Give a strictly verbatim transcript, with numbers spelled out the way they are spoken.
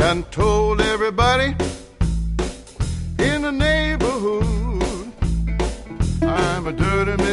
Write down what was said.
and told everybody in the neighborhood I'm a dirty man.